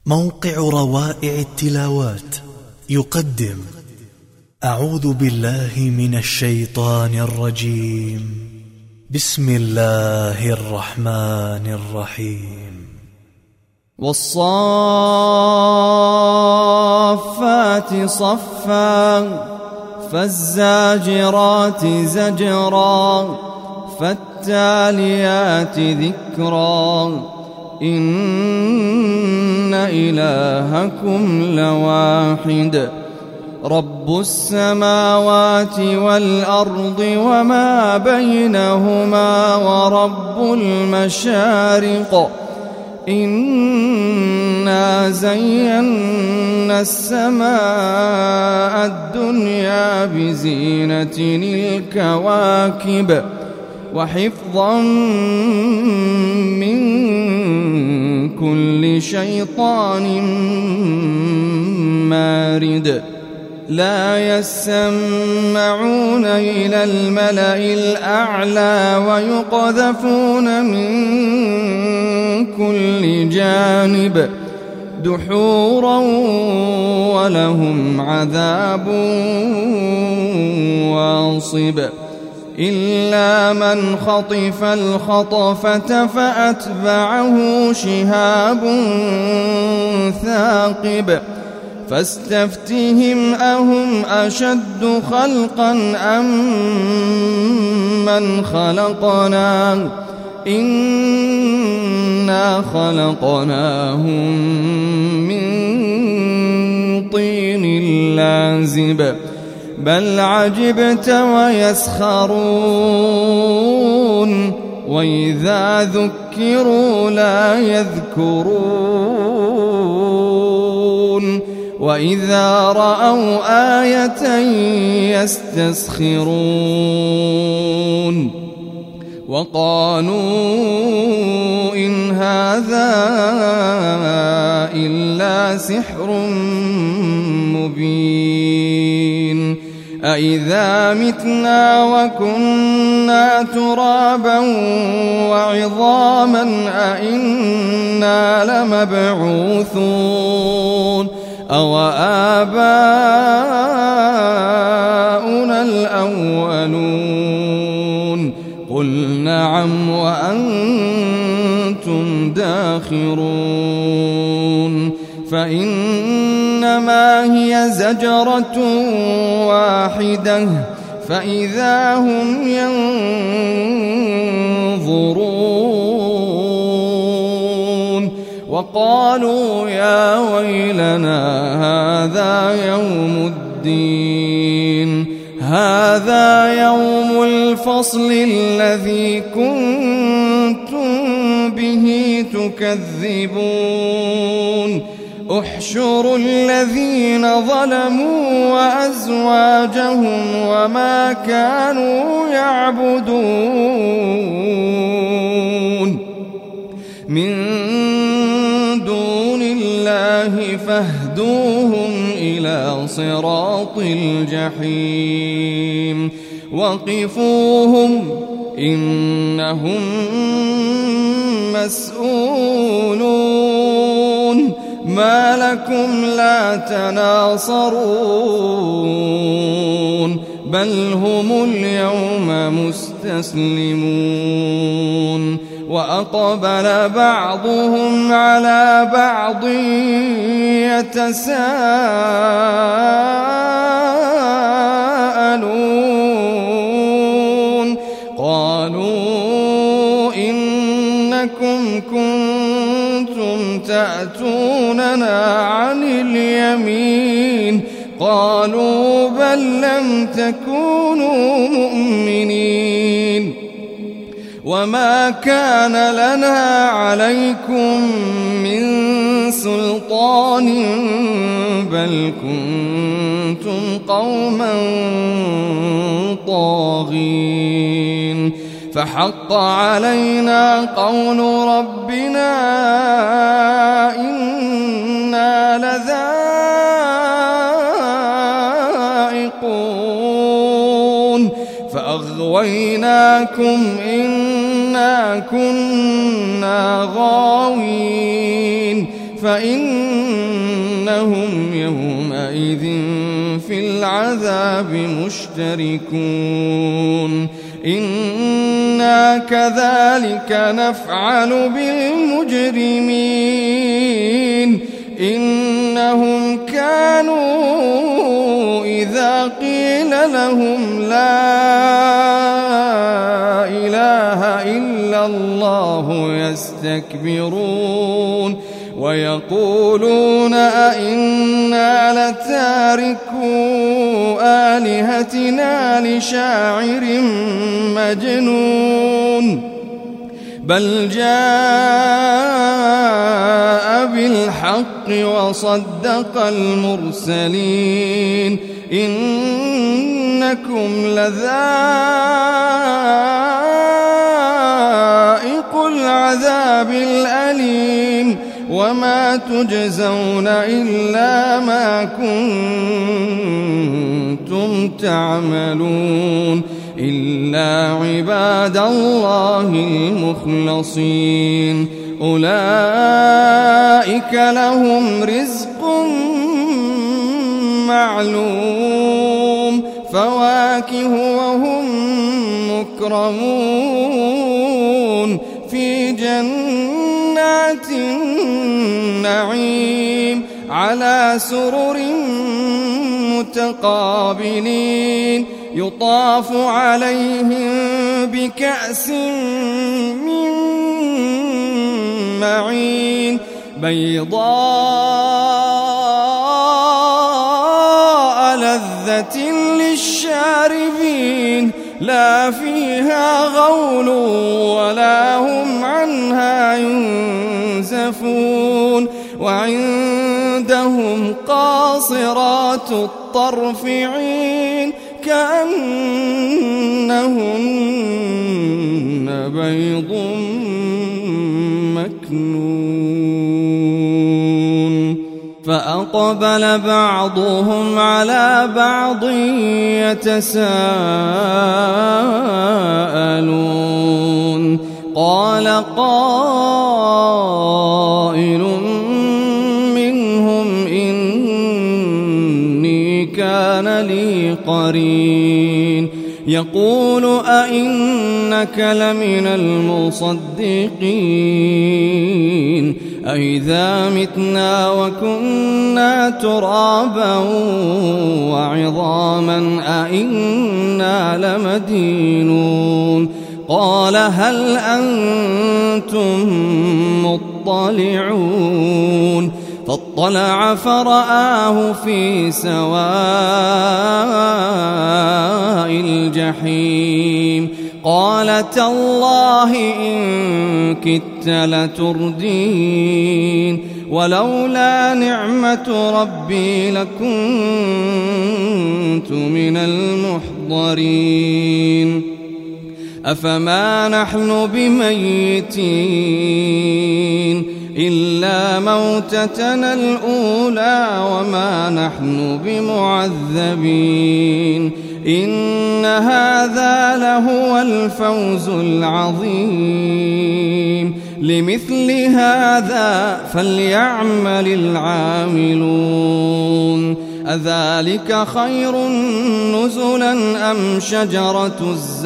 موقع روائع التلاوات يقدم أعوذ بالله من الشيطان الرجيم. بسم الله الرحمن الرحيم. والصافات صفا فالزاجرات زجرا فالتاليات ذكرا إن إلهكم لواحد رب السماوات والأرض وما بينهما ورب المشارق إنا زينا السماء الدنيا بزينة الكواكب وحفظا من كل شيطان مارد لا يسمعون إلى الملأ الأعلى ويقذفون من كل جانب دحورا ولهم عذاب واصب إلا من خطف الخطفة فأتبعه شهاب ثاقب فاستفتهم أهم أشد خلقا أم من خلقنا إنا خلقناهم من طين لازب بل عجبت ويسخرون وإذا ذكروا لا يذكرون وإذا رأوا آية يستسخرون وقالوا إن هذا إلا سحر مبين أإذا متنا وكنا ترابا وعظاما أإنا لمبعوثون أو آباؤنا الأولون قل نعم وأنتم داخرون فإنما هي زجرة واحدة فإذا هم ينظرون وقالوا يا ويلنا هذا يوم الدين هذا يوم الفصل الذي كنتم به تكذبون احشروا الذين ظلموا وأزواجهم وما كانوا يعبدون من دون الله فاهدوهم إلى صراط الجحيم وقفوهم إنهم مسؤولون ما لكم لا تناصرون بل هم اليوم مستسلمون وأقبل بعضهم على بعض يتساءلون قالوا إنكم كنتم تأتوننا عن اليمين قالوا بل لم تكونوا مؤمنين وما كان لنا عليكم من سلطان بل كنتم قوما طاغين فحق علينا قول ربنا إنا لذائقون فأغويناكم إنا كنا غاوين فإنهم يومئذ في العذاب مشتركون إنا كذلك نفعل بالمجرمين إنهم كانوا إذا قيل لهم لا إله إلا الله يستكبرون ويقولون أئنا لتاركو آلهتنا لشاعر مجنون بل جاء بالحق وصدق المرسلين إنكم لذائق العذاب الأليم وما تجزون إلا ما كنتم تعملون إلا عباد الله المخلصين أولئك لهم رزق معلوم فواكه وهم مكرمون في جنات النعيم على سرر متقابلين يطاف عليهم بكأس من معين بيضاء لذة للشاربين لا فيها غول ولا هم عنها ينزفون وعندهم قاصرات الطرف عين كأنهن بيض مكنون فأقبل بعضهم على بعض يتساءلون قال قائل منهم إني كان لي قرين يقول أئنك لمن المصدقين أئذا متنا وكنا ترابا وعظاما أئنا لمدينون قال هل أنتم مطلعون فاطلع فرآه في سواء الجحيم قال تالله إن كدت لتردين ولولا نعمة ربي لكنت من المحضرين أفما نحن بميتين إلا موتتنا الأولى وما نحن بمعذبين إن هذا لهو الفوز العظيم لمثل هذا فليعمل العاملون أذلك خير نزلا أم شجرة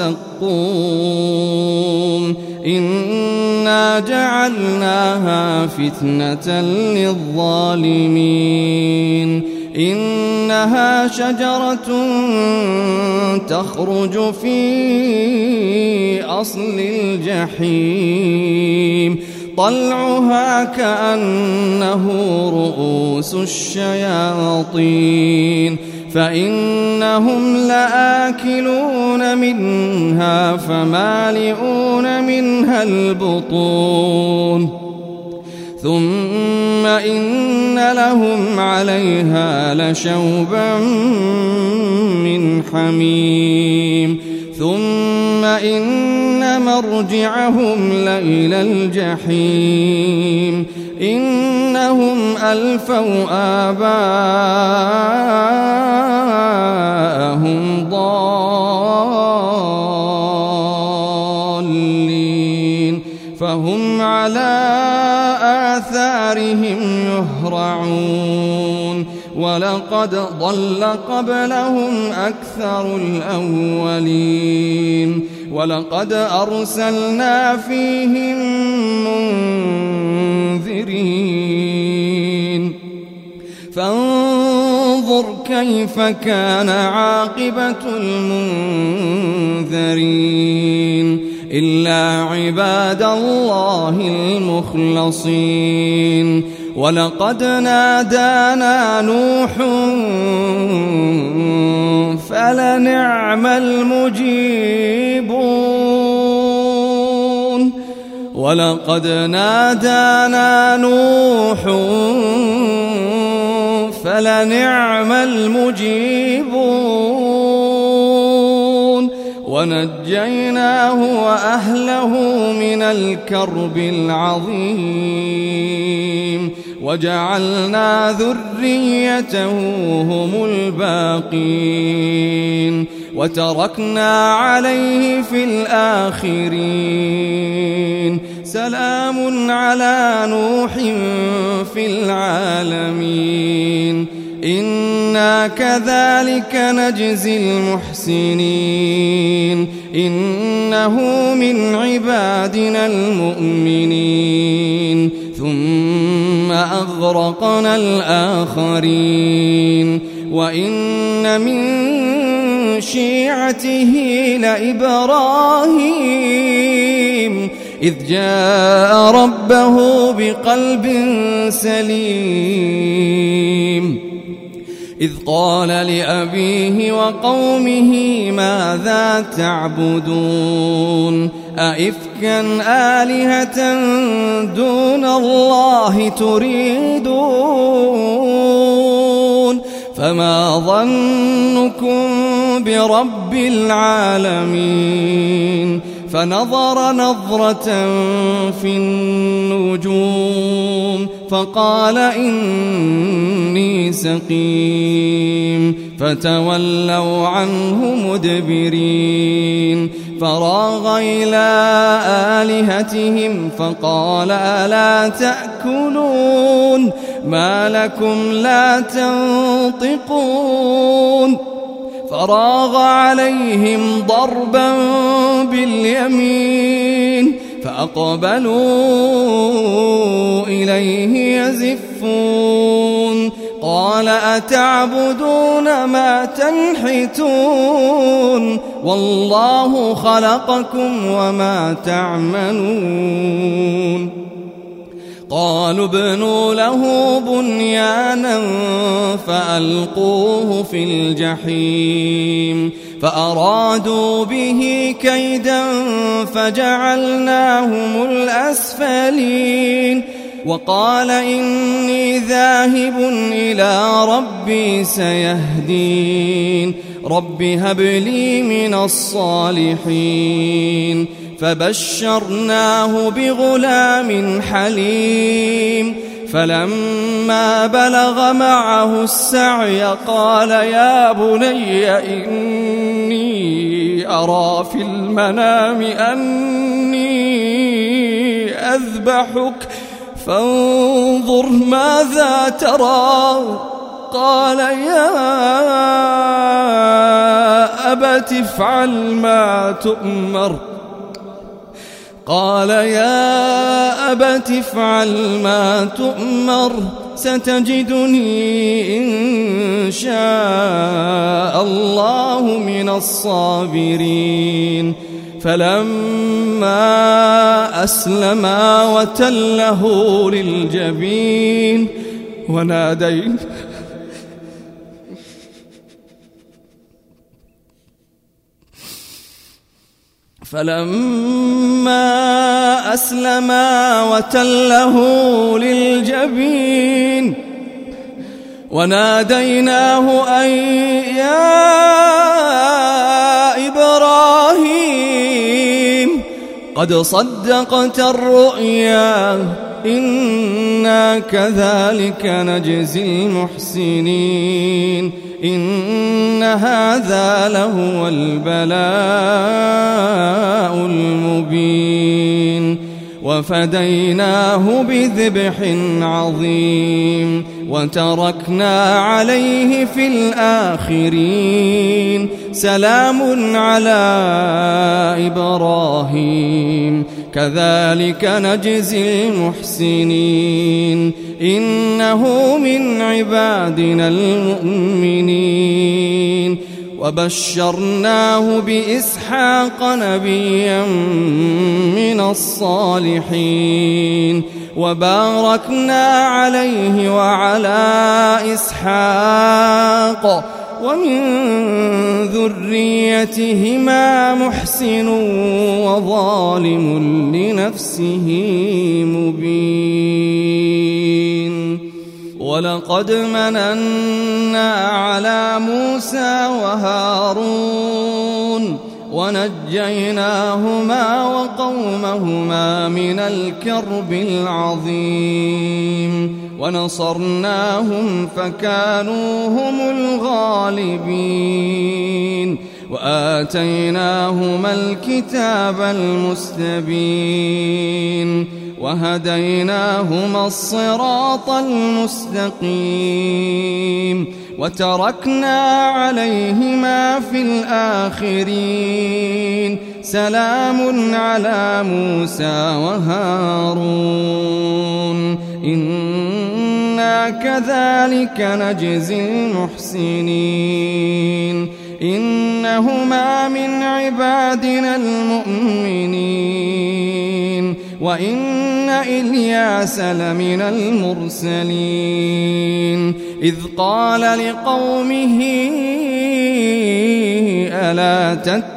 الزقوم إنا جعلناها فتنة للظالمين إنها شجرة تخرج في أصل الجحيم طلعها كأنه رؤوس الشياطين فإنهم لآكلون منها فمالئون منها البطون ثم إن لهم عليها لشوبا من حميم ثم إن مرجعهم لإلى الجحيم إنهم ألفوا آباءهم ضالين فهم على آثارهم يهرعون ولقد ضل قبلهم أكثر الأولين ولقد أرسلنا فيهم منذرين فانظر كيف كان عاقبة المنذرين إلا عباد الله المخلصين ولقد نادانا نوح فلنعم المجيبون ولقد نادانا نوح فلنعم المجيبون ونجيناه وأهله من الكرب العظيم وجعلنا ذريته هم الباقين وتركنا عليه في الآخرين سلام على نوح في العالمين إنا كذلك نجزي المحسنين إنه من عبادنا المؤمنين ثم أغرقنا الآخرين وإن من شيعته لإبراهيم إذ جاء ربه بقلب سليم إذ قال لأبيه وقومه ماذا تعبدون أئفكا آلهة دون الله تريدون فما ظنكم برب العالمين فنظر نظرة في النجوم فقال إني سقيم فتولوا عنه مدبرين فراغ إلى آلهتهم فقال ألا تأكلون ما لكم لا تنطقون فراغ عليهم ضربا باليمين فأقبلوا إليه يزفون قال أتعبدون ما تنحتون والله خلقكم وما تعملون قالوا ابنوا له بنيانا فألقوه في الجحيم فأرادوا به كيدا فجعلناهم الأسفلين وقال إني ذاهب إلى ربي سيهدين رب هب لي من الصالحين فبشرناه بغلام حليم فلما بلغ معه السعي قال يا بني إني أرى في المنام أني أذبحك فانظر ماذا ترى قال يا أبت افعل ما تؤمر قال يا أبت افعل ما تؤمر ستجدني إن شاء الله من الصابرين فلما أسلما وتله للجبين فلما أسلما وتله للجبين وناديناه أن يا إبراهيم قد صدقت الرؤيا إنا كذلك نجزي المحسنين إن هذا لهو البلاء المبين وفديناه بذبح عظيم وتركنا عليه في الآخرين سلام على إبراهيم كذلك نجزي المحسنين إنه من عبادنا المؤمنين وبشرناه بإسحاق نبيا من الصالحين وباركنا عليه وعلى إسحاق ومن ذريتهما محسن وظالم لنفسه مبين ولقد مننا على موسى وهارون ونجيناهما وقومهما من الكرب العظيم ونصرناهم فكانوا هم الغالبين وآتيناهما الكتاب المستبين وهديناهما الصراط المستقيم وتركنا عليهما في الآخرين سلام على موسى وهارون إنا كذلك نجزي المحسنين إنهما من عبادنا المؤمنين وإن إلياس لمن المرسلين إذ قال لقومه ألا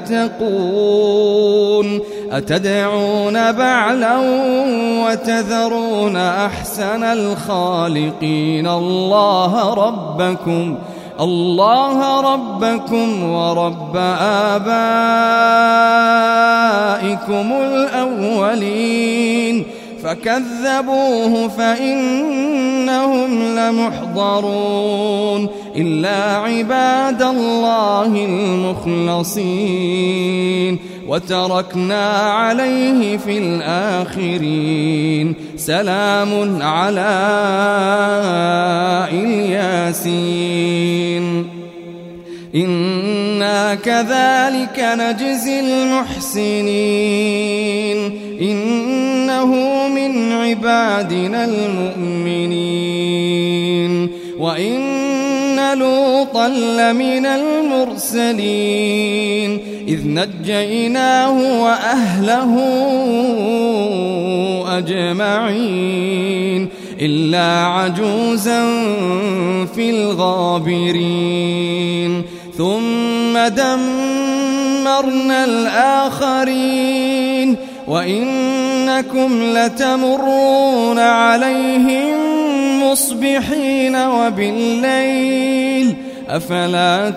تتقون أتدعون بعلا وتذرون أحسن الخالقين الله ربكم ورب آبائكم الأولين فكذبوه فإنهم لمحضرون إلا عباد الله المخلصين وتركنا عليه في الآخرين سلام على الياسين إنا كذلك نجزي المحسنين إنه من عبادنا المؤمنين وإن لوطا لمن المرسلين إذ نجيناه وأهله أجمعين إلا عجوزا في الغابرين ثم دمرنا الآخرين وإنكم لتمرون عليهم مصبحين وبالليل أفلا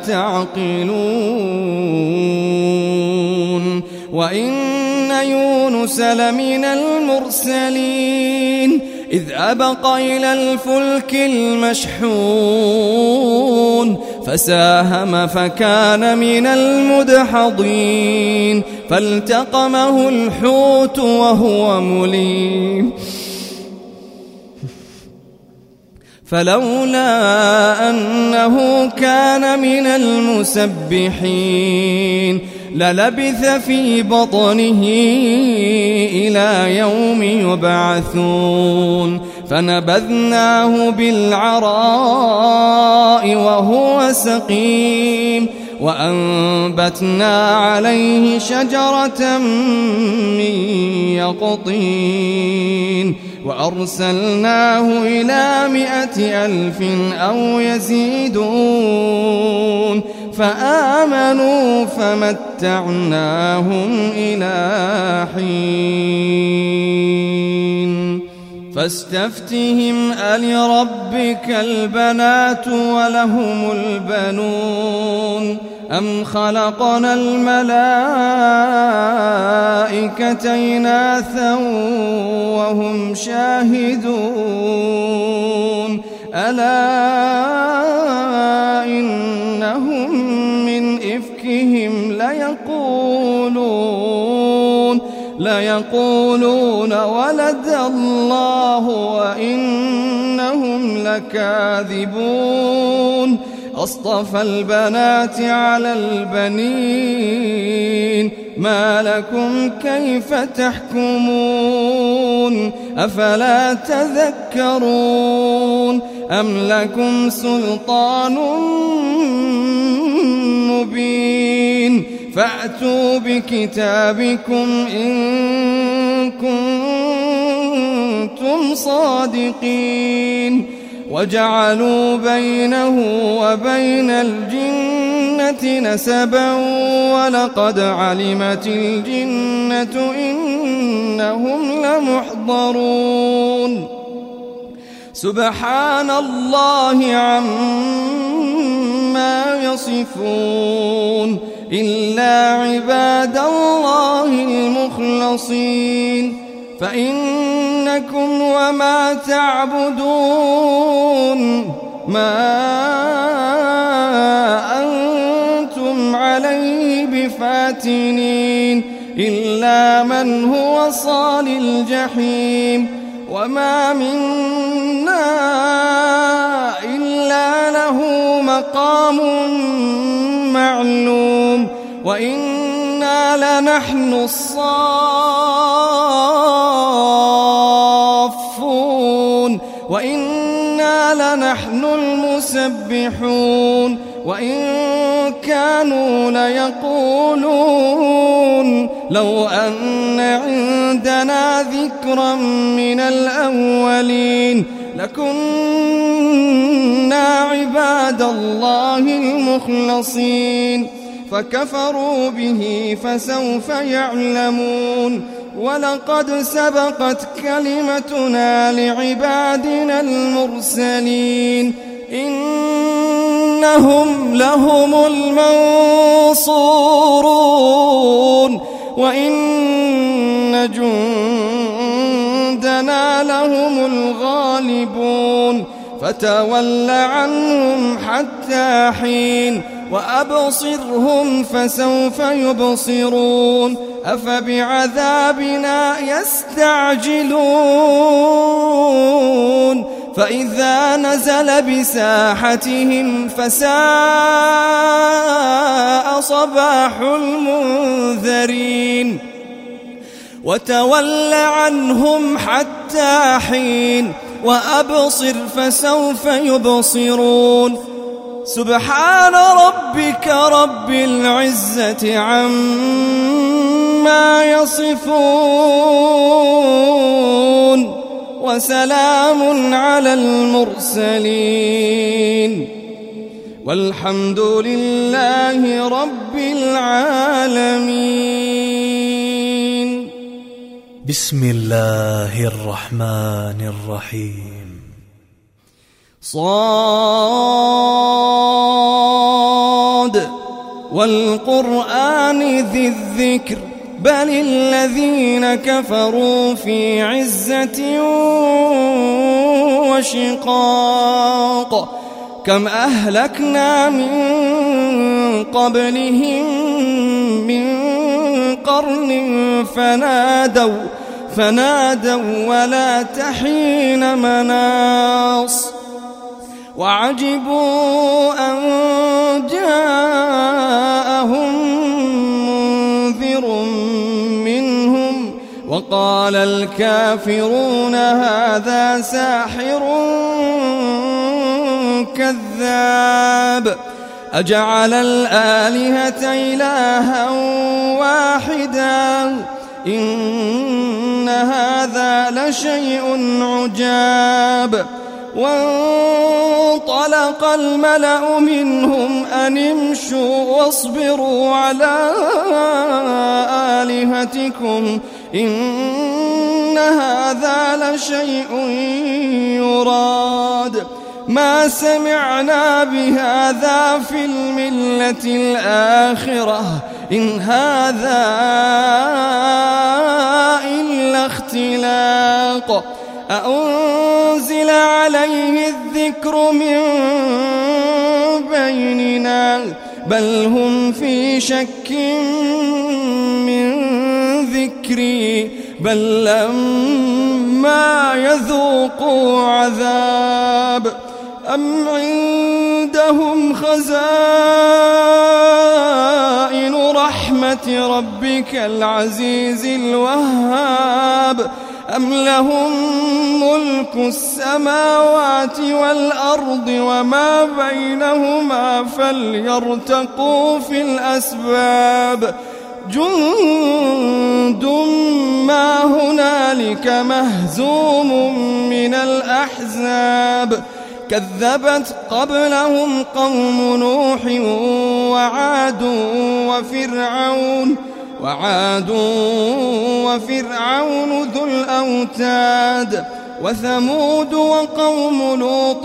تعقلون وإن يونس لمن المرسلين إذ أبق إلى الفلك المشحون فساهم فكان من المدحضين فالتقمه الحوت وهو مليم فلولا أنه كان من المسبحين للبث في بطنه إلى يوم يبعثون فنبذناه بالعراء وهو سقيم وأنبتنا عليه شجرة من يقطين وأرسلناه إلى 100,000 أو يزيدون فآمنوا فمتعناهم إلى حين فاستفتهم ألربك البنات ولهم البنون أم خلقنا الملائكة إناثا وهم شاهدون ألا إنهم من إفكهم ليقولون ولد الله وإنهم لكاذبون أصطفى البنات على البنين ما لكم كيف تحكمون أفلا تذكرون أم لكم سلطان مبين فأتوا بكتابكم إن كنتم صادقين وجعلوا بينه وبين الجنة نسبا ولقد علمت الجنة إنهم لمحضرون سبحان الله عما يصفون إلا عباد الله المخلصين فإنكم وما تعبدون ما أنتم عليه بفاتنين إلا من هو صال الجحيم وما منا إلا له مقام معلوم وإنا لنحن الصافون وإنا لنحن المسبحون وإن كانوا ليقولون لو أن عندنا ذكرا من الأولين لكنا عباد الله المخلصين فكفروا به فسوف يعلمون ولقد سبقت كلمتنا لعبادنا المرسلين إنهم لهم المنصورون وإن جندنا لهم الغالبون فتول عنهم حتى حين وأبصرهم فسوف يبصرون أفبعذابنا يستعجلون فإذا نزل بساحتهم فساء صباح المنذرين وتول عنهم حتى حين وأبصر فسوف يبصرون سبحان ربك رب العزة عما يصفون وسلام على المرسلين والحمد لله رب العالمين. بسم الله الرحمن الرحيم. صاد والقرآن ذي الذكر بل الذين كفروا في عزة وشقاق كم أهلكنا من قبلهم من قرن فنادوا ولا تحين مناص وعجبوا أن جاءهم منذر منهم وقال الكافرون هذا ساحر كذاب أجعل الآلهة إلها واحدا إن هذا لشيء عجاب وانطلق الملأ منهم أن امشوا واصبروا على آلهتكم إن هذا لشيء يراد ما سمعنا بهذا في الملة الآخرة إن هذا إلا اختلاق أأنزل عليه الذكر من بيننا بل هم في شك من ذكري بل لما يذوقوا عذاب أم عندهم خزائن رحمة ربك العزيز الوهاب أم لهم ملك السماوات والأرض وما بينهما فليرتقوا في الأسباب جند ما هنالك مهزوم من الأحزاب كذبت قبلهم قوم نوح وعاد وفرعون ذو الأوتاد وثمود وقوم لوط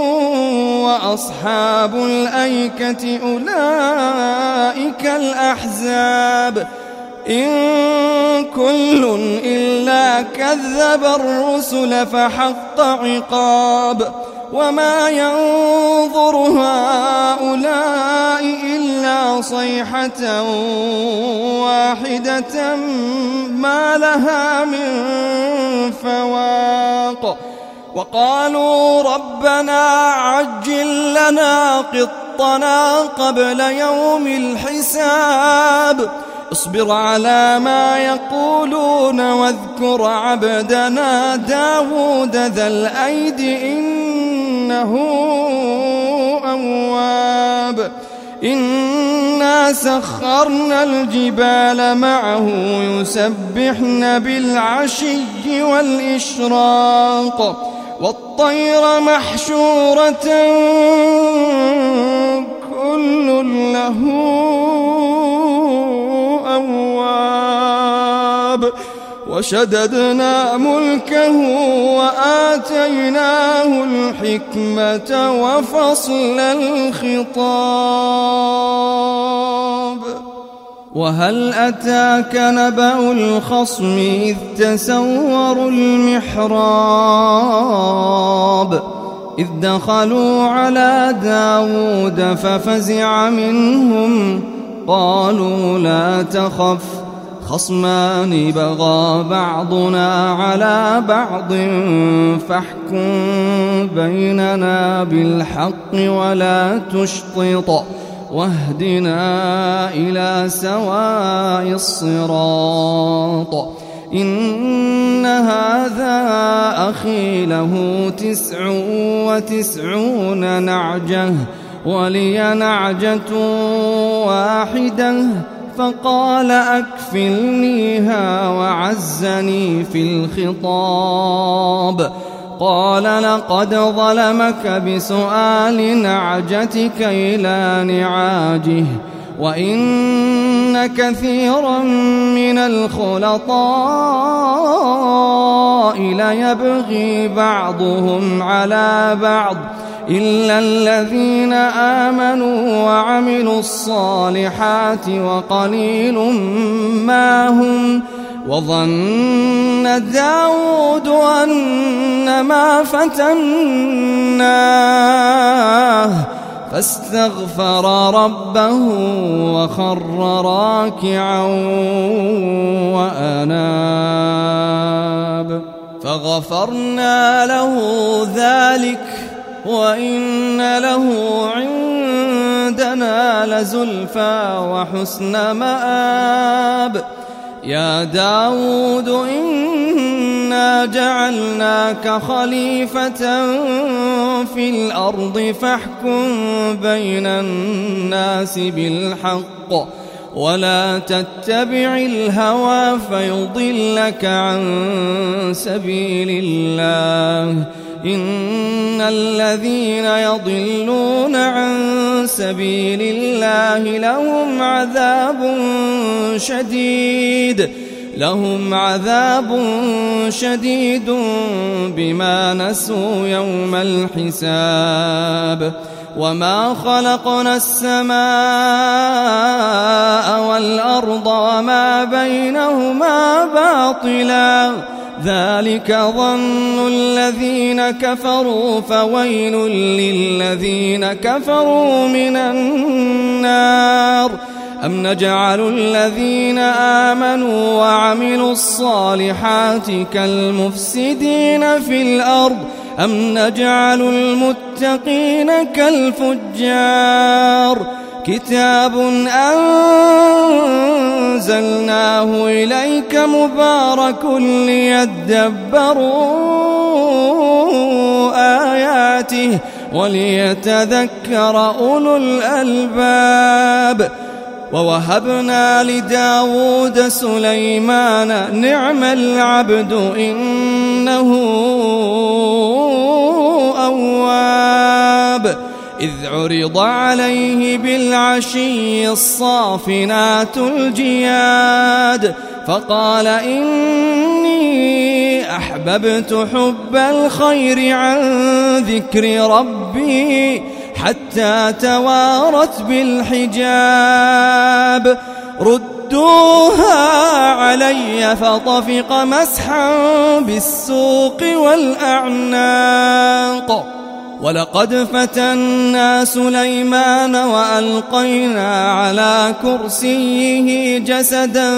وأصحاب الأيكة أولئك الأحزاب إن كل إلا كذب الرسل فحق عقاب وما ينظر هؤلاء إلا صيحة واحدة ما لها من فواق وقالوا ربنا عجل لنا قطنا قبل يوم الحساب اصبر على ما يقولون واذكر عبدنا داود ذا الأيد إنه أواب إنا سخرنا الجبال معه يسبحن بالعشي والإشراق والطير محشورة كل له أواب وشددنا ملكه وآتيناه الحكمة وفصل الخطاب وهل أتاك نبأ الخصم إذ تسوروا المحراب إذ دخلوا على داود ففزع منهم قالوا لا تخف خصمان بغى بعضنا على بعض فاحكم بيننا بالحق ولا تشطط واهدنا إلى سواء الصراط إن هذا أخي له 99 نعجة ولي نعجة واحدة فقال أكفلنيها وعزني في الخطاب قال لقد ظلمك بسؤال نعجتك إلى نعاجه وإن كثيرا من الخلطاء ليبغي بعضهم على بعض إلا الذين آمنوا وعملوا الصالحات وقليل ما هم وظن داود أنما فتناه فاستغفر ربه وخر راكعا وأناب فغفرنا له ذلك وإن له عندنا لزلفى وحسن مآب يا داود إنا جعلناك خليفة في الأرض فاحكم بين الناس بالحق ولا تتبع الهوى فيضلك عن سبيل الله إن الذين يضلون عن سبيل الله لهم عذاب شديد بما نسوا يوم الحساب وما خلقنا السماء والأرض وما بينهما باطلا ذلك ظن الذين كفروا فويل للذين كفروا من النار أم نجعل الذين آمنوا وعملوا الصالحات كالمفسدين في الأرض أم نجعل المتقين كالفجار كتاب أنزلناه إليك مبارك ليدبروا آياته وليتذكر أولو الألباب ووهبنا لداود سليمان نعم العبد إنه أواب إذ عرض عليه بالعشي الصافنات الجياد فقال إني أحببت حب الخير عن ذكر ربي حتى توارت بالحجاب ردوها علي فطفق مسحا بالسوق والأعناق ولقد فتنا سليمان وألقينا على كرسيه جسدا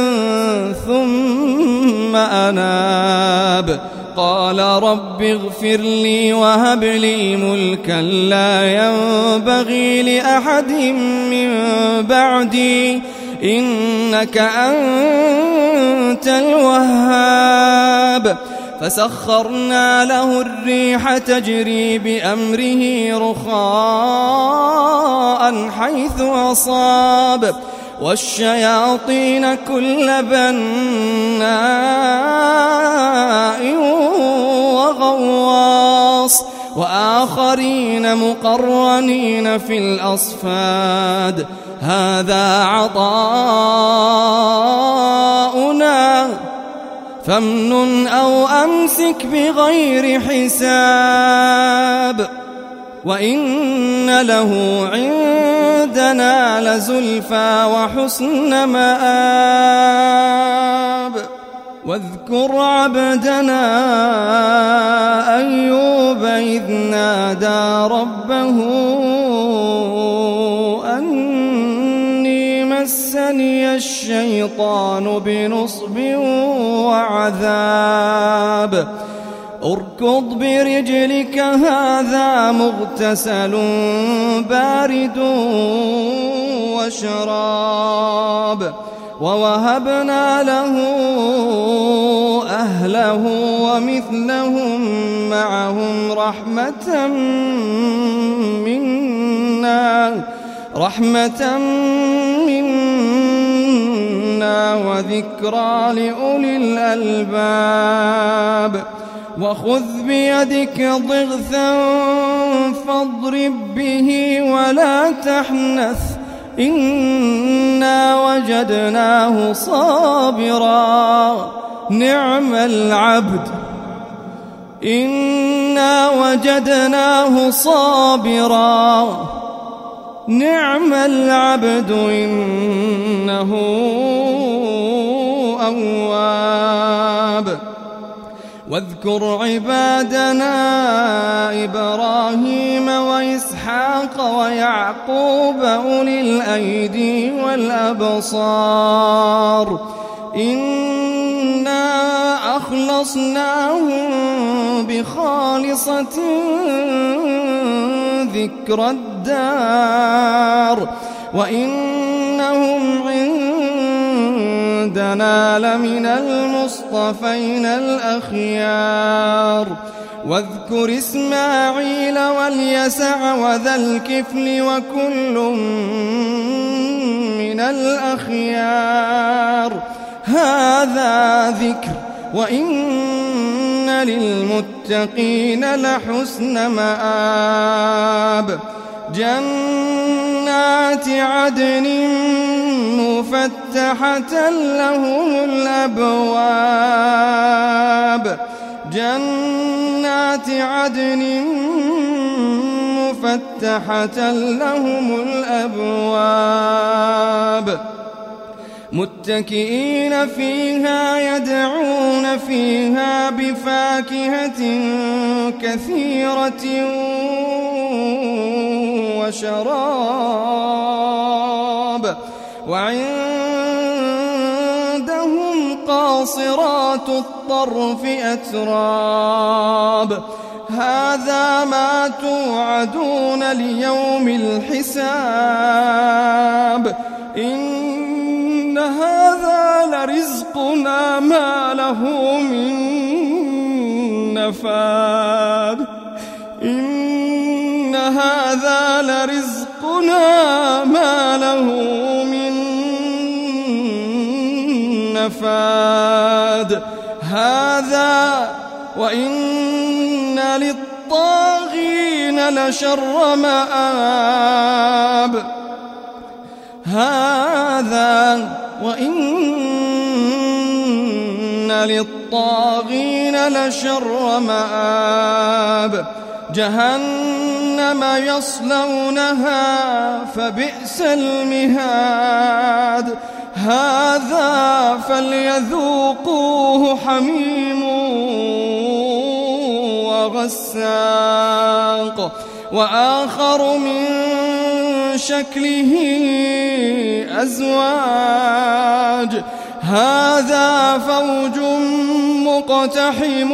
ثم أناب قال رب اغفر لي وهب لي ملكا لا ينبغي لأحد من بعدي إنك أنت الوهاب فسخرنا له الريح تجري بأمره رخاء حيث أصاب والشياطين كل بناء وغواص وآخرين مقرنين في الأصفاد هذا عطاؤنا فامنن أو أمسك بغير حساب وإن له عندنا لزلفى وحسن مآب واذكر عبدنا أيوب إذ نادى ربه أني مسني الشيطان بنصب وعذاب اركض برجلك هذا مغتسل بارد وشراب ووهبنا له أهله ومثلهم معهم رحمة منا وذكرى لأولي الألباب وخذ بيدك ضغثا فاضرب به ولا تحنث إنا وجدناه صابرا نعم العبد إنا وجدناه صابرا نعم العبد إنه أواب واذكر عبادنا إبراهيم وإسحاق ويعقوب أولي الأيدي والأبصار إنا أخلصناهم بخالصة ذكر الدار وإنهم عندنا لمن المصطفين الأخيار واذكر إسماعيل واليسع وذا الكفل وكل من الأخيار هذا ذكر وإن للمتقين لحسن مآب جنات عدن مفتحة لهم الأبواب جنات عدن مفتحة لهم الأبواب متكئين فيها يدعون فيها بفاكهة كثيرة وشراب وعندهم قاصرات الطرف أتراب هذا ما توعدون ليوم الحساب إن هذا لرزقنا ما له من نفاد إن هذا لرزقنا ما له من نفاد هذا وإن للطاغين لشر مآب هذا وإن للطاغين لشر مآب جهنم يصلونها فبئس المهاد هذا فليذوقوه حميم وغساق وآخر من شكله أزواج هذا فوج مقتحم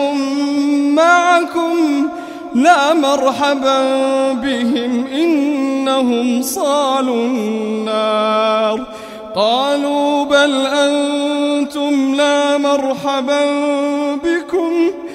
معكم لا مرحبا بهم إنهم صالوا النار قالوا بل أنتم لا مرحبا بكم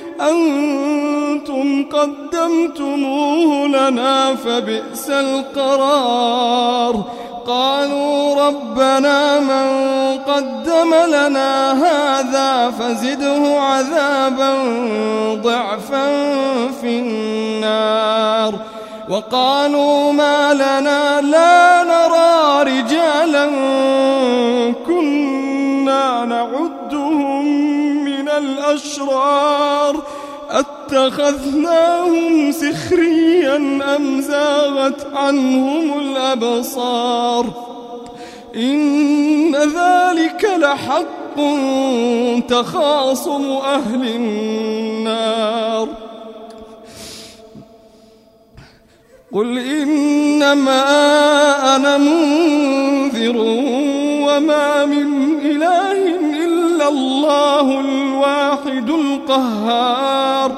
أنتم قدمتموه لنا فبئس القرار قالوا ربنا من قدم لنا هذا فزده عذابا ضعفا في النار وقالوا ما لنا لا نرى رجالا كنا نعدهم من الأشرار اتخذناهم سخريا أم زاغت عنهم الأبصار إن ذلك لحق تخاصم أهل النار قل إنما أنا منذر وما من إله إلا الله الواحد القهار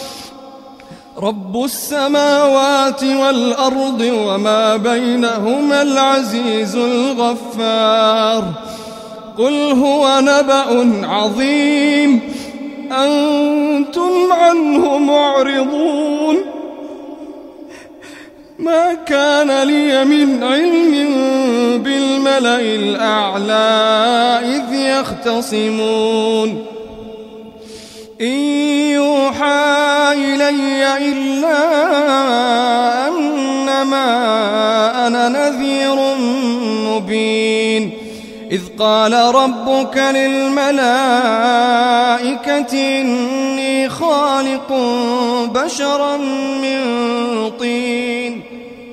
رب السماوات والأرض وما بينهما العزيز الغفار قل هو نبأ عظيم أنتم عنه معرضون ما كان لي من علم بالملأ الأعلى إذ يختصمون إن يوحى إلي إلا أنما أنا نذير مبين إذ قال ربك للملائكة إني خالق بشرا من طين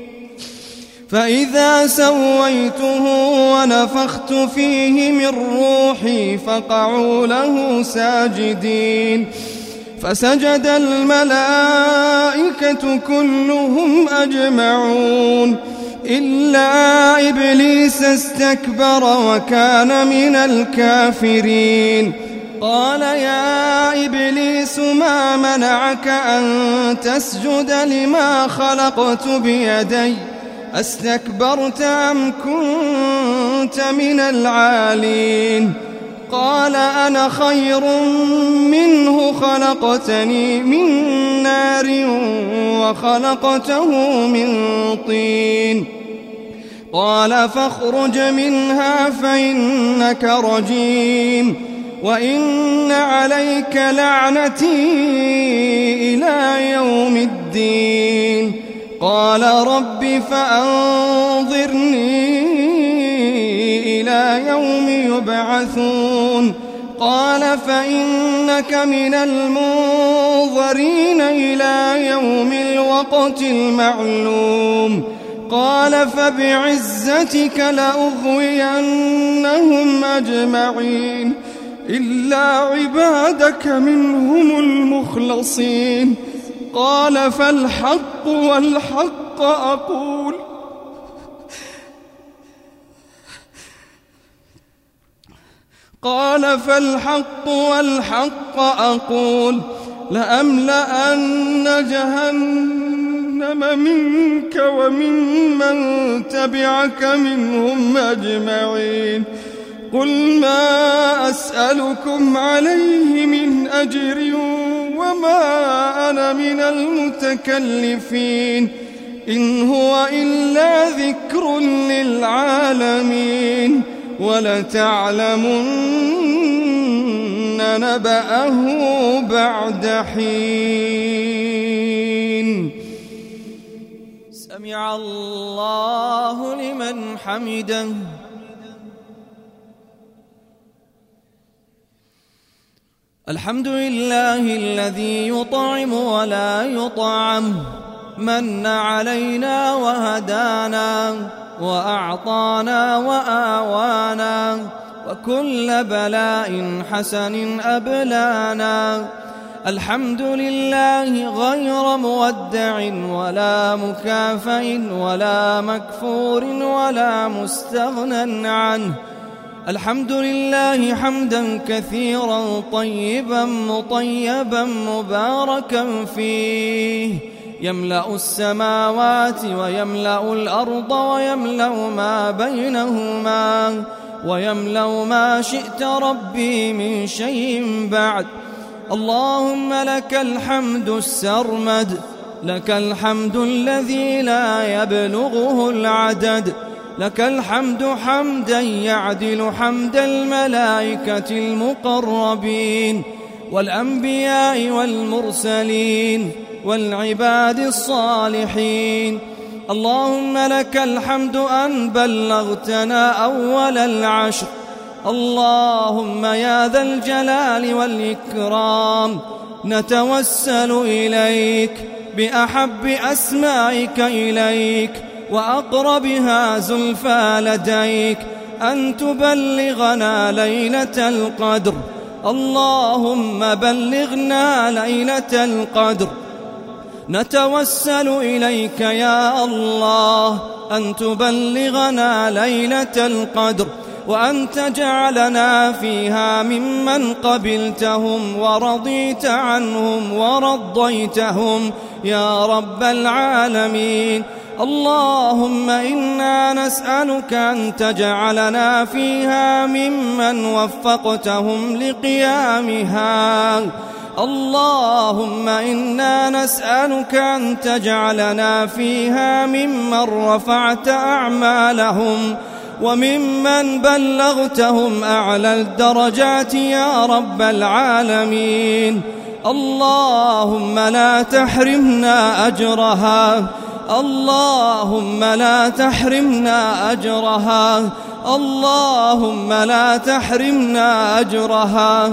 فإذا سويته ونفخت فيه من روحي فقعوا له ساجدين فسجد الملائكة كلهم أجمعون إلا إبليس استكبر وكان من الكافرين قال يا إبليس ما منعك أن تسجد لما خلقت بيدي أستكبرت أم كنت من العالين قال أنا خير منه خلقتني من نار وخلقته من طين قال فاخرج منها فإنك رجيم وإن عليك لعنتي إلى يوم الدين قال رب فأنظرني إلى يوم يبعثون قال فإنك من المنظرين إلى يوم الوقت المعلوم قال فبعزتك لأغوينهم أجمعين إلا عبادك منهم المخلصين قال فالحق والحق أقول قال فالحق والحق أقول لأملأن جهنم منك وممن تبعك منهم أجمعين قل ما أسألكم عليه من أجر وما أنا من المتكلفين إن هو إلا ذكر للعالمين ولتعلمن نبأه بعد حين سمع الله لمن حمده الحمد لله الذي يطعم ولا يطعم من علينا وهدانا وأعطانا وآوانا وكل بلاء حسن أبلانا الحمد لله غير مودع ولا مكافئ ولا مكفور ولا مستغنى عنه الحمد لله حمدا كثيرا طيبا مطيبا مباركا فيه يملأ السماوات ويملأ الأرض ويملأ ما بينهما ويملأ ما شئت ربي من شيء بعد اللهم لك الحمد السرمد لك الحمد الذي لا يبلغه العدد لك الحمد حمدا يعدل حمد الملائكة المقربين والأنبياء والمرسلين والعباد الصالحين اللهم لك الحمد أن بلغتنا أول العشر اللهم يا ذا الجلال والإكرام نتوسل إليك بأحب أسمائك إليك وأقربها زلفى لديك أن تبلغنا ليلة القدر اللهم بلغنا ليلة القدر نتوسل إليك يا الله أن تبلغنا ليلة القدر وأن تجعلنا فيها ممن قبلتهم ورضيت عنهم ورضيتهم يا رب العالمين اللهم إنا نسألك أن تجعلنا فيها ممن وفقتهم لقيامها اللهم إنا نسألك أن تجعلنا فيها ممن رفعت أعمالهم وممن بلغتهم أعلى الدرجات يا رب العالمين اللهم لا تحرمنا أجرها اللهم لا تحرمنا أجرها اللهم لا تحرمنا أجرها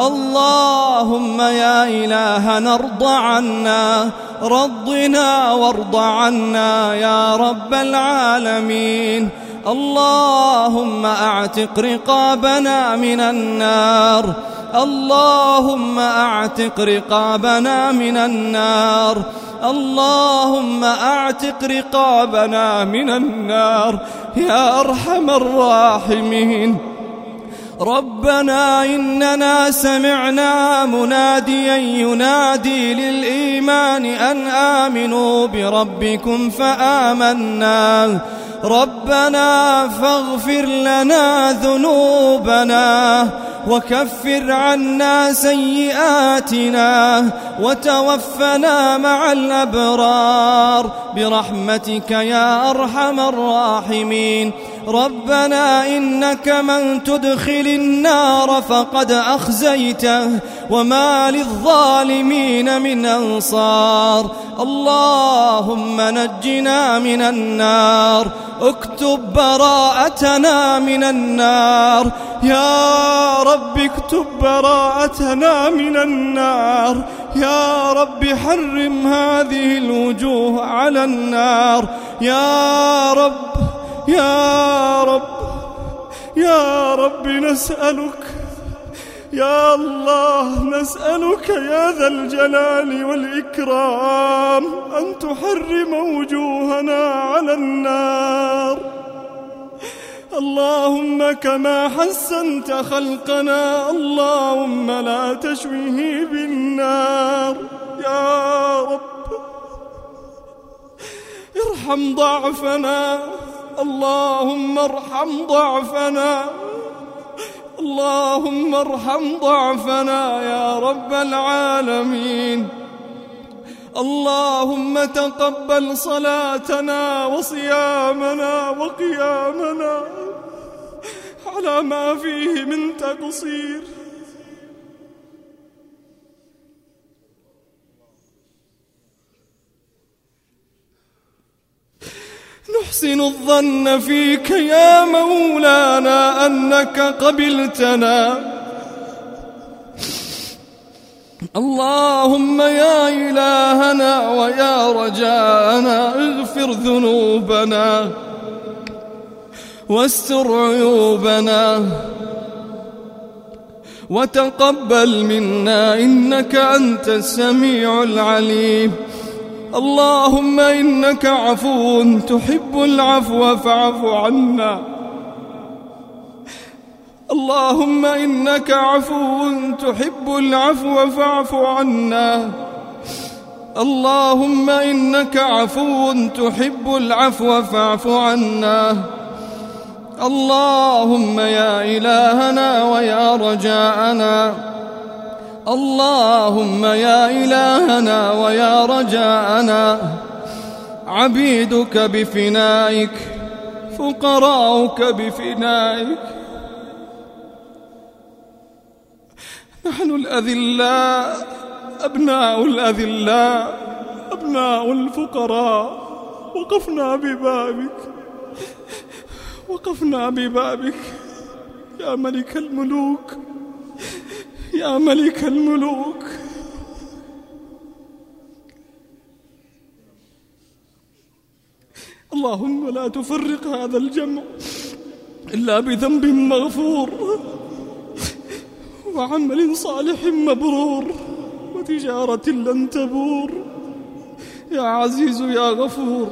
اللهم يا إلهنا ارض عنا رضنا وارض عنا يا رب العالمين اللهم أعتق رقابنا من النار اللهم أعتق رقابنا من النار اللهم أعتق رقابنا من النار يا أرحم الراحمين ربنا إننا سمعنا مناديا ينادي للإيمان أن آمنوا بربكم فآمنا ربنا فاغفر لنا ذنوبنا وكفر عنا سيئاتنا وتوفنا مع الأبرار برحمتك يا أرحم الراحمين ربنا إنك من تدخل النار فقد أخزيته وما للظالمين من أنصار اللهم نجنا من النار اكتب براءتنا من النار يا رب اكتب براءتنا من النار يا رب حرم هذه الوجوه على النار يا رب يا رب يا رب نسألك يا الله نسألك يا ذا الجلال والإكرام أن تحرم وجوهنا على النار اللهم كما حسنت خلقنا اللهم لا تشويه بالنار يا رب. ارحم ضعفنا، اللهم ارحم ضعفنا، اللهم ارحم ضعفنا يا رب العالمين. اللهم تقبل صلاتنا وصيامنا وقيامنا على ما فيه من تقصير. نحسن الظن فيك يا مولانا أنك قبلتنا. اللهم يا إلهنا ويا رجاءنا اغفر ذنوبنا واستر عيوبنا وتقبل منا إنك أنت السميع العليم. اللهم إنك عفو تحب العفو فاعف عنا. اللهم إنك عفو تحب العفو فاعف عنا. اللهم إنك عفو تحب العفو فاعف عنا. اللهم يا إلهنا ويا رجاءنا، اللهم يا إلهنا ويا رجاءنا، عبيدك بفنائك، فقراؤك بفنائك. نحن الأذلاء، أبناء الأذلاء، أبناء الفقراء، وقفنا ببابك يا ملك الملوك، يا ملك الملوك. اللهم لا تفرق هذا الجمع إلا بذنب مغفور وعمل صالح مبرور وتجارة لن تبور يا عزيز يا غفور.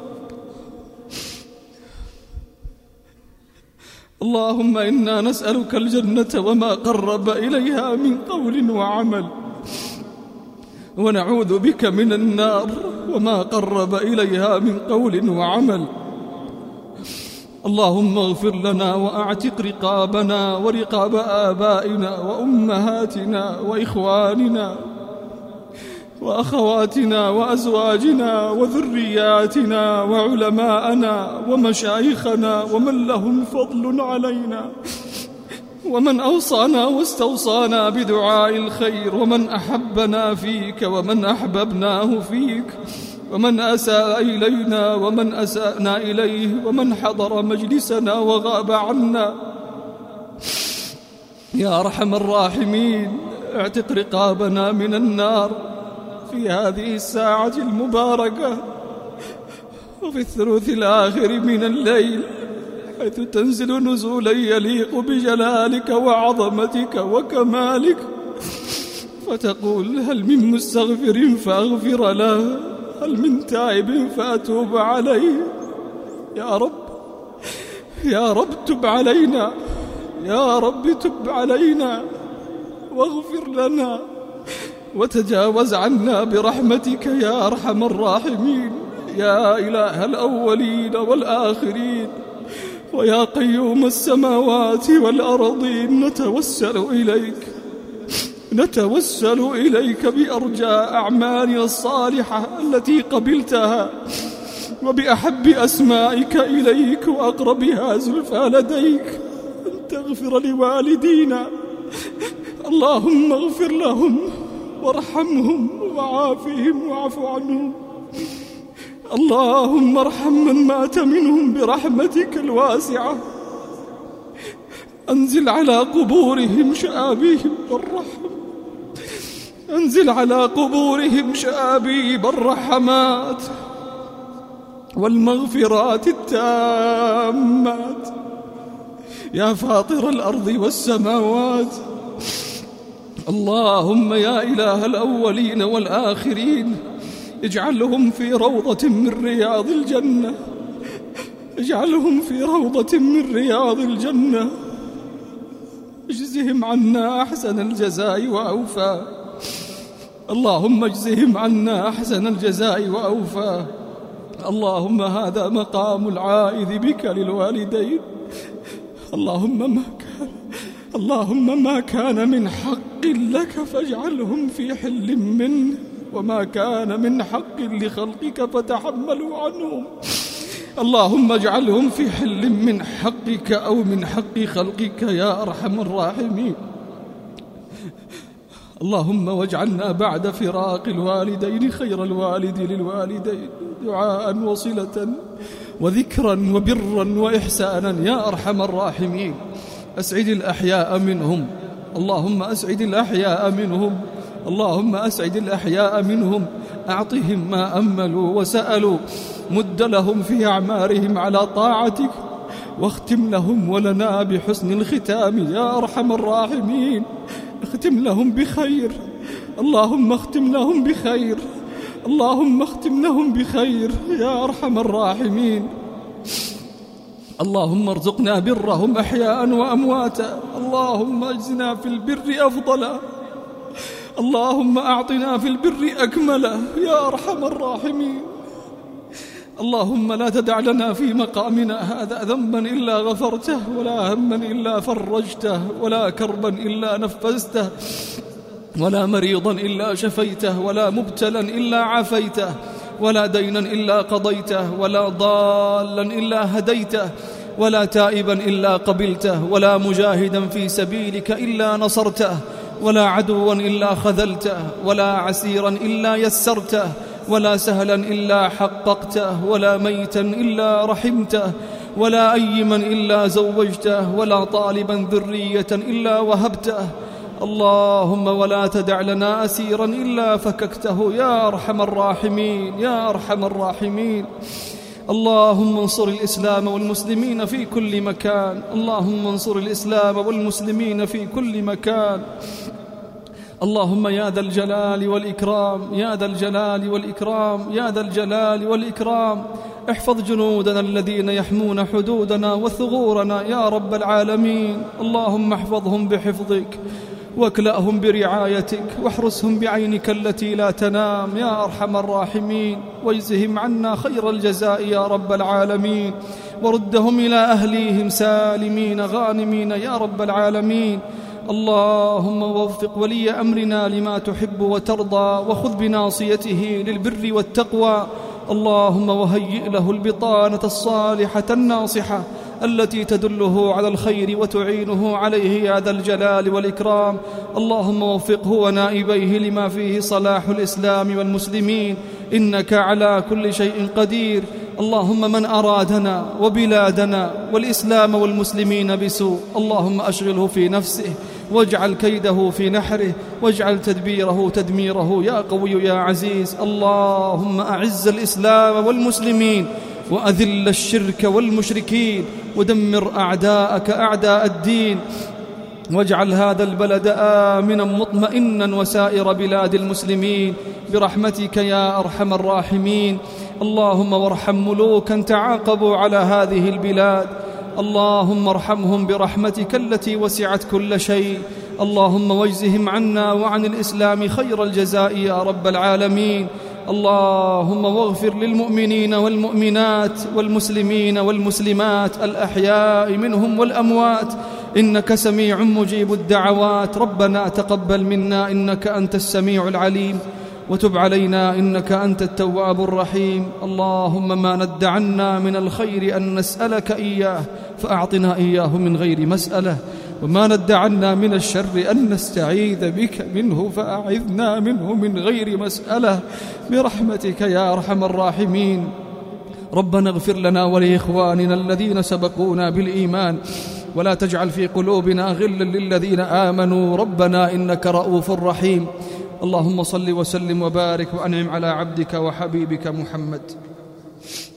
اللهم إنا نسألك الجنة وما قرب إليها من قول وعمل، ونعوذ بك من النار وما قرب إليها من قول وعمل. اللهم اغفر لنا وأعتق رقابنا ورقاب آبائنا وأمهاتنا وإخواننا وأخواتنا وأزواجنا وذرياتنا وعلماءنا ومشايخنا ومن لهم فضل علينا، ومن أوصانا واستوصانا بدعاء الخير، ومن أحبنا فيك ومن أحببناه فيك، ومن أساء إلينا ومن أسأنا إليه، ومن حضر مجلسنا وغاب عنا. يا أرحم الراحمين اعتق رقابنا من النار في هذه الساعة المباركة وفي الثلث الآخر من الليل، حيث تنزل نزولا يليق بجلالك وعظمتك وكمالك، فتقول هل من مستغفر فأغفر له، هل من تائب فأتوب عليه. يا رب، يا رب تب علينا، يا رب تب علينا واغفر لنا وتجاوز عنا برحمتك يا أرحم الراحمين. يا إله الأولين والآخرين ويا قيوم السماوات والأرضين، نتوسل إليك بأرجاء أعمالنا الصالحة التي قبلتها، وبأحب أسمائك إليك وأقربها زلفى لديك، أن تغفر لوالدينا. اللهم اغفر لهم وارحمهم وعافهم واعف عنهم. اللهم ارحم من مات منهم برحمتك الواسعة، أنزل على قبورهم شآبيب الرحم، أنزل على قبورهم شآبيب الرحمات والمغفرات التامات. يا فاطر الأرض والسماوات، اللهم يا إله الأولين والآخرين اجعلهم في روضة من رياض الجنة، اجعلهم في روضة من رياض الجنة، اجزهم عنا أحسن الجزاء وأوفى. اللهم اجزهم عنا أحسن الجزاء وأوفى. اللهم هذا مقام العائذ بك للوالدين. اللهم ما كان من حق لك فاجعلهم في حل منه، وما كان من حق لخلقك فتحملوا عنهم. اللهم اجعلهم في حل من حقك أو من حق خلقك يا أرحم الراحمين. اللهم واجعلنا بعد فراق الوالدين خير الوالد للوالدين، دعاء وصلة وذكرا وبرا وإحسانا يا أرحم الراحمين. أسعد الأحياء منهم، اللهم أسعد الأحياء منهم، اللهم أسعد الأحياء منهم. أعطهم ما أملوا وسألوا، مد لهم في أعمارهم على طاعتك، واختم لهم ولنا بحسن الختام يا أرحم الراحمين. اختم لهم بخير، اللهم اختم لهم بخير، اللهم اختم لهم بخير يا أرحم الراحمين. اللهم ارزقنا برهم أحياء وأمواتا، اللهم اجزنا في البر أفضلا، اللهم أعطنا في البر أكملا يا أرحم الراحمين. اللهم لا تدع لنا في مقامنا هذا ذنبا إلا غفرته، ولا هما إلا فرجته، ولا كربا إلا نفذته، ولا مريضا إلا شفيته، ولا مبتلا إلا عافيته، ولا دينا إلا قضيته، ولا ضالا إلا هديته، ولا تائبا إلا قبلته، ولا مجاهدا في سبيلك إلا نصرته، ولا عدوا إلا خذلته، ولا عسيرا إلا يسرته، ولا سهلا إلا حققته، ولا ميتا إلا رحمته، ولا أيما إلا زوجته، ولا طالبا ذرية إلا وهبته. اللهم ولا تدع لنا أسيرا إلا فككته يا أرحم الراحمين يا أرحم الراحمين. اللهم انصر الإسلام والمسلمين في كل مكان، اللهم انصر الإسلام والمسلمين في كل مكان. اللهم يا ذا الجلال والإكرام، يا ذا الجلال والإكرام، يا ذا الجلال والإكرام، احفظ جنودنا الذين يحمون حدودنا وثغورنا يا رب العالمين. اللهم احفظهم بحفظك، واكلأهم برعايتك، واحرسهم بعينك التي لا تنام يا أرحم الراحمين، واجزهم عنا خير الجزاء يا رب العالمين، وردهم إلى أهليهم سالمين غانمين يا رب العالمين. اللهم وفق ولي أمرنا لما تحب وترضى، وخذ بناصيته للبر والتقوى. اللهم وهيئ له البطانة الصالحة الناصحة التي تدله على الخير وتعينه عليه يا ذا الجلال والإكرام. اللهم وفقه ونائبيه لما فيه صلاح الإسلام والمسلمين، إنك على كل شيء قدير. اللهم من أرادنا وبلادنا والإسلام والمسلمين بسوء، اللهم أشغله في نفسه، واجعل كيده في نحره، واجعل تدبيره تدميره يا قوي يا عزيز. اللهم أعز الإسلام والمسلمين، وأذل الشرك والمشركين، ودمر أعداءك أعداء الدين، واجعل هذا البلد آمنا مطمئنا وسائر بلاد المسلمين برحمتك يا أرحم الراحمين. اللهم وارحم ملوكا تعاقبوا على هذه البلاد، اللهم ارحمهم برحمتك التي وسعت كل شيء. اللهم واجزهم عنا وعن الإسلام خير الجزاء يا رب العالمين. اللهم واغفر للمؤمنين والمؤمنات والمسلمين والمسلمات الأحياء منهم والأموات، إنك سميع مجيب الدعوات. ربنا تقبل منا إنك أنت السميع العليم، وتب علينا إنك أنت التواب الرحيم. اللهم ما ند عنا من الخير أن نسألك إياه فأعطنا إياه من غير مسألة، وما ند عنا من الشر أن نستعيذ بك منه فأعذنا منه من غير مسألة برحمتك يا أرحم الراحمين. ربنا اغفر لنا ولإخواننا الذين سبقونا بالإيمان، ولا تجعل في قلوبنا غلا للذين آمنوا، ربنا إنك رؤوف رحيم. اللهم صل وسلم وبارك وأنعم على عبدك وحبيبك محمد.